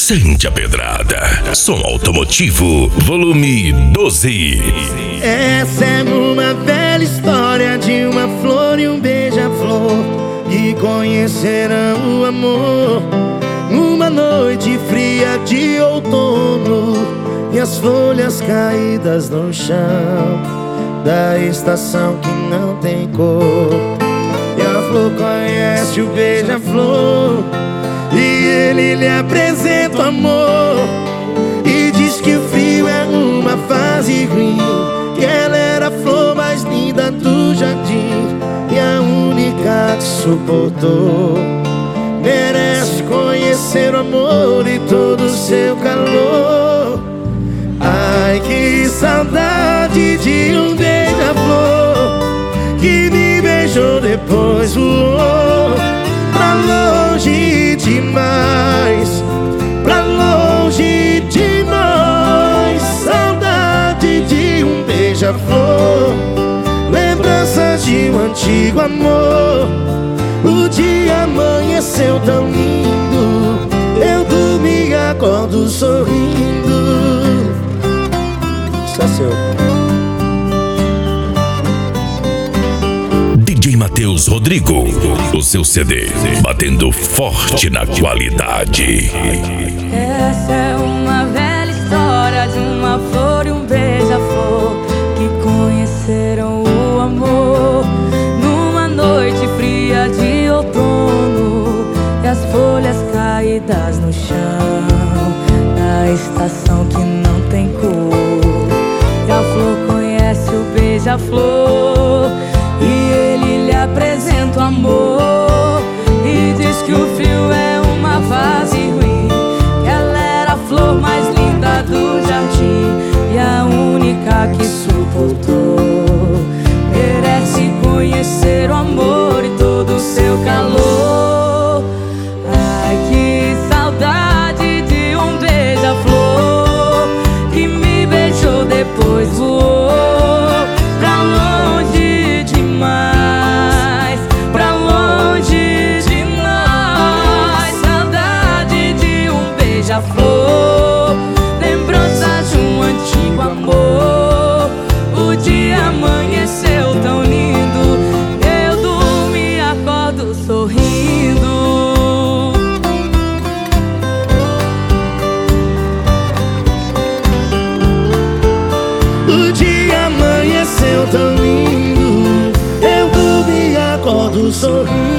Sente a pedrada. Som automotivo, volume 12. Essa é uma velha história de uma flor e um beija-flor que conheceram o amor numa noite fria de outono, e as folhas caídas no chão da estação que não tem cor. E a flor conhece o beija-flor e ele lhe apresenta o amor, e diz que o frio é uma fase ruim, que ela era a flor mais linda do jardim e a única que suportou. Merece conhecer o amor e todo o seu calor. Ai, que saudade de um beija-flor que me beijou, depois voou pra longe demais, pra longe de nós. Saudade de um beija-flor, lembranças de um antigo amor. O dia amanheceu tão lindo, eu dormi e acordo sorrindo. Só seu DJ Matheus Rodrigo, o seu CD batendo forte na qualidade. Essa é uma velha história de uma flor e um beija-flor que conheceram o amor numa noite fria de outono, e as folhas caídas no chão na estação que não tem cor. E a flor conhece o beija-flor e ele lhe apresenta o amor, e diz que o frio é uma fase ruim, que ela era a flor mais linda do jardim e a única que suportou. Merece conhecer o amor e todo o seu calor. Ai, que saudade de um beija-flor que me beijou, depois voou pra longe demais, pra longe de nós. Saudade de um beija-flor, lembranças de um antigo amor. O dia amanheceu tão lindo, eu durmo e acordo sorrindo. O dia amanheceu tão lindo, eu dormi e acordo sorrindo.